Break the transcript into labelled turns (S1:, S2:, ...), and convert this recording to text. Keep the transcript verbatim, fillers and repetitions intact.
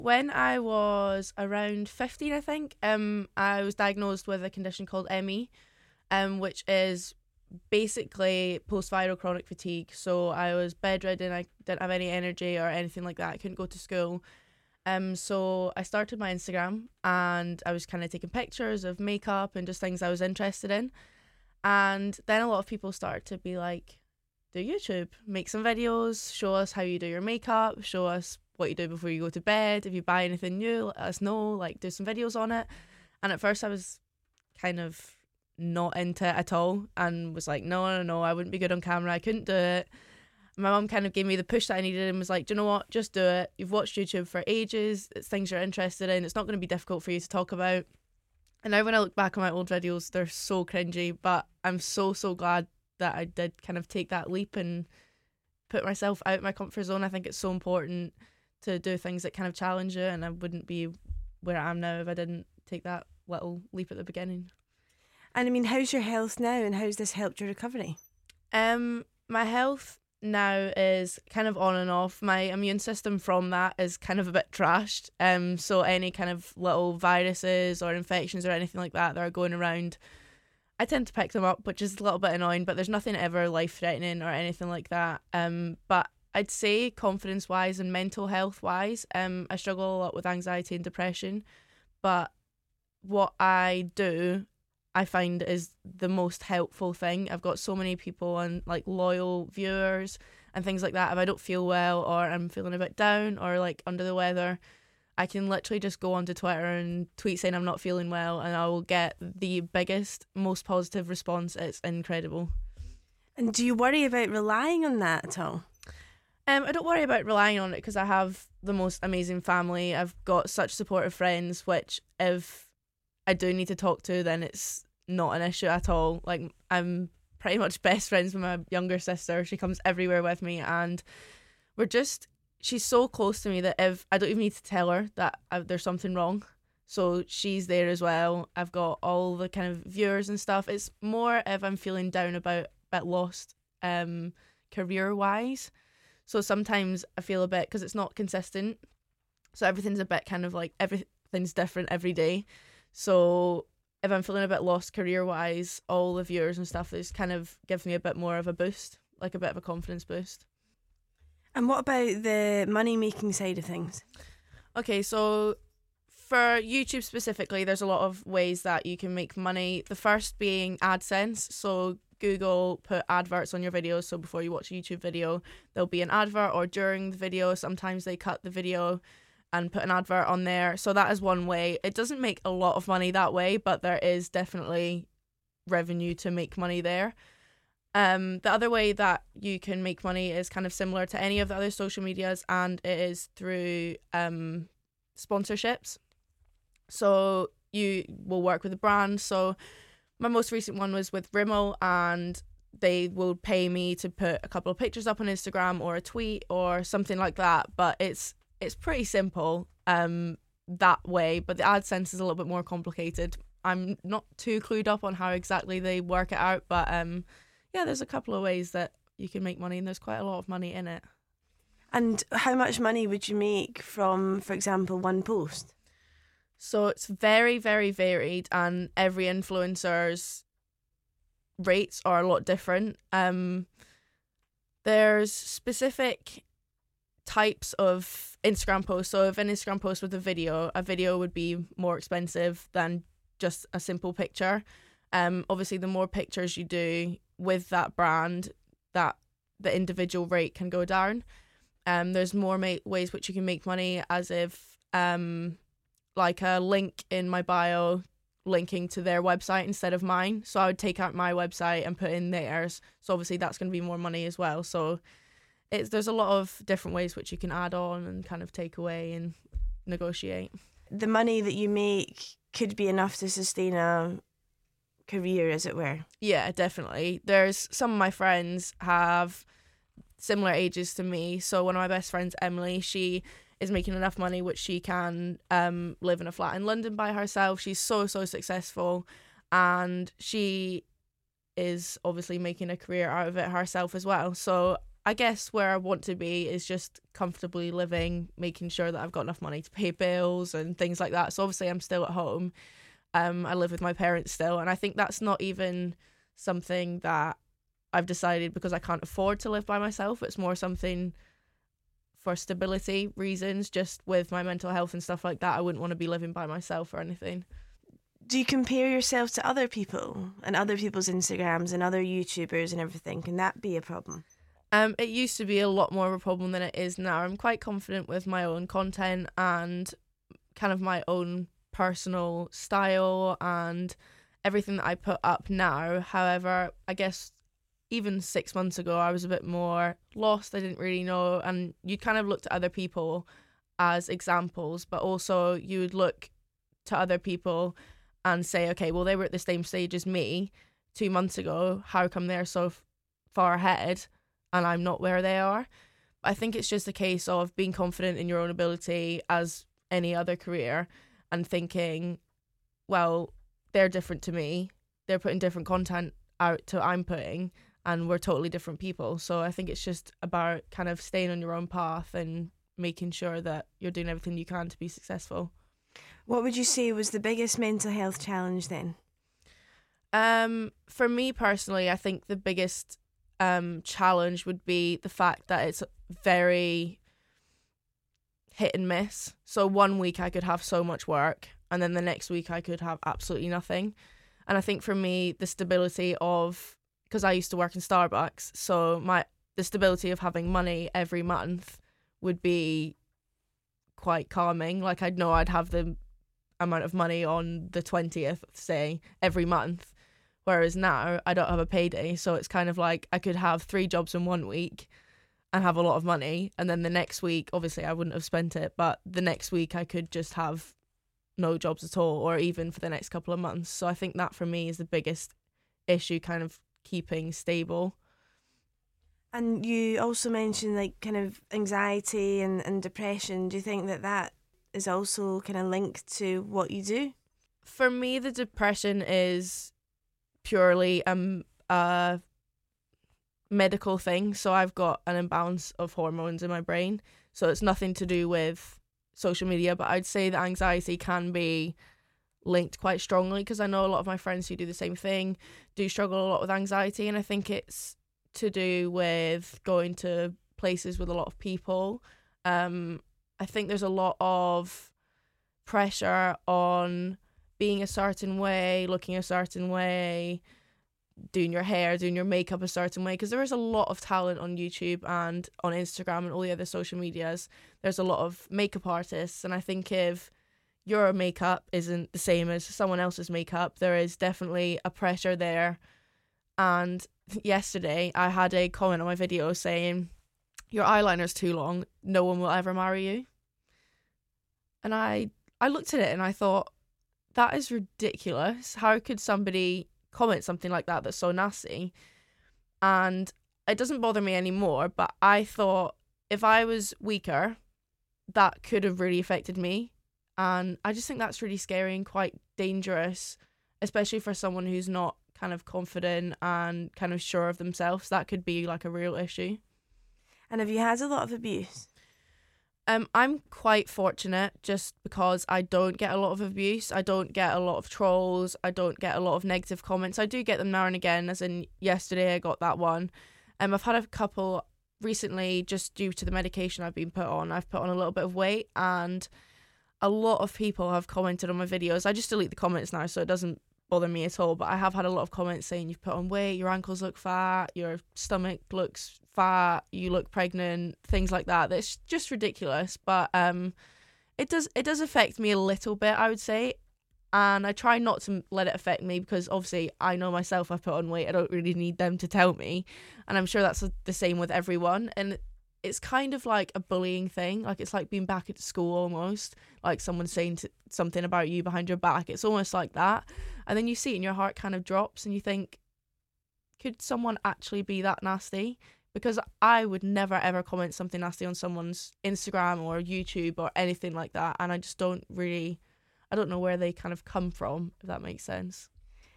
S1: When I was around fifteen, I think, um, I was diagnosed with a condition called M E, um, which is basically post-viral chronic fatigue. So I was bedridden, I didn't have any energy or anything like that. I couldn't go to school. Um, so I started my Instagram and I was kind of taking pictures of makeup and just things I was interested in. And then a lot of people started to be like, do YouTube, make some videos, show us how you do your makeup, show us what you do before you go to bed. If you buy anything new, let us know, like do some videos on it. And at first I was kind of not into it at all and was like, no, no, no, I wouldn't be good on camera. I couldn't do it. My mum kind of gave me the push that I needed and was like, do you know what, just do it. You've watched YouTube for ages. It's things you're interested in. It's not going to be difficult for you to talk about. And now when I look back on my old videos, they're so cringy, but I'm so, so glad that I did kind of take that leap and put myself out of my comfort zone. I think it's so important to do things that kind of challenge you, and I wouldn't be where I am now if I didn't take that little leap at the beginning.
S2: And I mean, how's your health now, and how's this helped your recovery?
S1: Um, my health now is kind of on and off. My immune system from that is kind of a bit trashed. Um, so any kind of little viruses or infections or anything like that that are going around, I tend to pick them up, which is a little bit annoying, but there's nothing ever life-threatening or anything like that. Um, but I'd say confidence-wise and mental health-wise, um, I struggle a lot with anxiety and depression. But what I do, I find is the most helpful thing. I've got so many people and like loyal viewers and things like that. If I don't feel well or I'm feeling a bit down or like under the weather, I can literally just go onto Twitter and tweet saying I'm not feeling well, and I will get the biggest, most positive response. It's incredible.
S2: And do you worry about relying on that at all?
S1: Um, I don't worry about relying on it because I have the most amazing family. I've got such supportive friends, which if I do need to talk to, then it's not an issue at all. Like, I'm pretty much best friends with my younger sister. She comes everywhere with me, and we're just, she's so close to me that if I don't even need to tell her that I, there's something wrong. So she's there as well. I've got all the kind of viewers and stuff. It's more if I'm feeling down about, a bit lost um, career-wise. So sometimes I feel a bit, because it's not consistent. So everything's a bit kind of like, everything's different every day. So if I'm feeling a bit lost career-wise, all the viewers and stuff, this kind of gives me a bit more of a boost, like a bit of a confidence boost.
S2: And what about the money-making side of things?
S1: Okay, so for YouTube specifically, there's a lot of ways that you can make money. The first being AdSense. So Google put adverts on your videos. So before you watch a YouTube video, there'll be an advert, or during the video, sometimes they cut the video and put an advert on there. So that is one way. It doesn't make a lot of money that way, but there is definitely revenue to make money there. Um, the other way that you can make money is kind of similar to any of the other social medias, and it is through um, sponsorships. So you will work with a brand. So my most recent one was with Rimmel, and they will pay me to put a couple of pictures up on Instagram or a tweet or something like that. But it's it's pretty simple um, that way. But the AdSense is a little bit more complicated. I'm not too clued up on how exactly they work it out, but um, yeah, there's a couple of ways that you can make money, and there's quite a lot of money in it.
S2: And how much money would you make from, for example, one post?
S1: So it's very, very varied, and every influencer's rates are a lot different. Um, there's specific types of Instagram posts. So if an Instagram post with a video, a video would be more expensive than just a simple picture. Um, obviously, the more pictures you do with that brand, that the individual rate can go down. Um, there's more ma- ways which you can make money, as if um. like a link in my bio linking to their website instead of mine. So I would take out my website and put in theirs. So obviously that's going to be more money as well. So it's there's a lot of different ways which you can add on and kind of take away and negotiate.
S2: The money that you make could be enough to sustain a career, as it were.
S1: Yeah, definitely. There's some of my friends have similar ages to me. So one of my best friends, Emily, she is making enough money which she can um, live in a flat in London by herself. She's so, so successful, and she is obviously making a career out of it herself as well. So I guess where I want to be is just comfortably living, making sure that I've got enough money to pay bills and things like that. So obviously I'm still at home. Um, I live with my parents still, and I think that's not even something that I've decided because I can't afford to live by myself. It's more something for stability reasons, just with my mental health and stuff like that. I wouldn't want to be living by myself or anything.
S2: Do you compare yourself to other people and other people's Instagrams and other YouTubers and everything? Can that be a problem?
S1: Um, it used to be a lot more of a problem than it is now. I'm quite confident with my own content and kind of my own personal style and everything that I put up now. However, I guess even six months ago, I was a bit more lost. I didn't really know. And you kind of looked at other people as examples, but also you would look to other people and say, okay, well, they were at the same stage as me two months ago. How come they're so f- far ahead and I'm not where they are? I think it's just a case of being confident in your own ability as any other career and thinking, well, they're different to me. They're putting different content out to I'm putting, and we're totally different people. So I think it's just about kind of staying on your own path and making sure that you're doing everything you can to be successful.
S2: What would you say was the biggest mental health challenge then?
S1: Um, for me personally, I think the biggest um challenge would be the fact that it's very hit and miss. So one week I could have so much work, and then the next week I could have absolutely nothing. And I think for me, the stability of, because I used to work in Starbucks, so my the stability of having money every month would be quite calming. Like I'd know I'd have the amount of money on the twentieth, say, every month. Whereas now I don't have a payday, so it's kind of like I could have three jobs in one week and have a lot of money, and then the next week, obviously I wouldn't have spent it, but the next week I could just have no jobs at all, or even for the next couple of months. So I think that for me is the biggest issue, kind of keeping stable.
S2: And you also mentioned like kind of anxiety and, and depression. Do you think that that is also kind of linked to what you do?
S1: For me, the depression is purely um a medical thing. So I've got an imbalance of hormones in my brain. So it's nothing to do with social media, but I'd say that anxiety can be linked quite strongly, because I know a lot of my friends who do the same thing do struggle a lot with anxiety, and I think it's to do with going to places with a lot of people. Um, I think there's a lot of pressure on being a certain way, looking a certain way, doing your hair, doing your makeup a certain way, because there is a lot of talent on YouTube and on Instagram and all the other social medias. There's a lot of makeup artists, and I think if your makeup isn't the same as someone else's makeup, there is definitely a pressure there. And yesterday I had a comment on my video saying, your eyeliner's too long, no one will ever marry you. And I I looked at it and I thought, that is ridiculous. How could somebody comment something like that that's so nasty? And it doesn't bother me anymore, but I thought if I was weaker, that could have really affected me. And I just think that's really scary and quite dangerous, especially for someone who's not kind of confident and kind of sure of themselves. That could be like a real issue.
S2: And have you had a lot of abuse?
S1: Um, I'm quite fortunate just because I don't get a lot of abuse. I don't get a lot of trolls. I don't get a lot of negative comments. I do get them now and again, as in yesterday I got that one. Um, I've had a couple recently just due to the medication I've been put on. I've put on a little bit of weight, and a lot of people have commented on my videos. I just delete the comments now, so it doesn't bother me at all, but I have had a lot of comments saying you've put on weight, your ankles look fat, your stomach looks fat, you look pregnant, things like that. That's just ridiculous, but um it does it does affect me a little bit, I would say, and I try not to let it affect me, because obviously I know myself I've put on weight. I don't really need them to tell me, and I'm sure that's the same with everyone. And it's kind of like a bullying thing. Like, it's like being back at school almost, like someone saying to, something about you behind your back. It's almost like that. And then you see it and your heart kind of drops and you think, could someone actually be that nasty? Because I would never ever comment something nasty on someone's Instagram or YouTube or anything like that. And I just don't really, I don't know where they kind of come from, if that makes sense.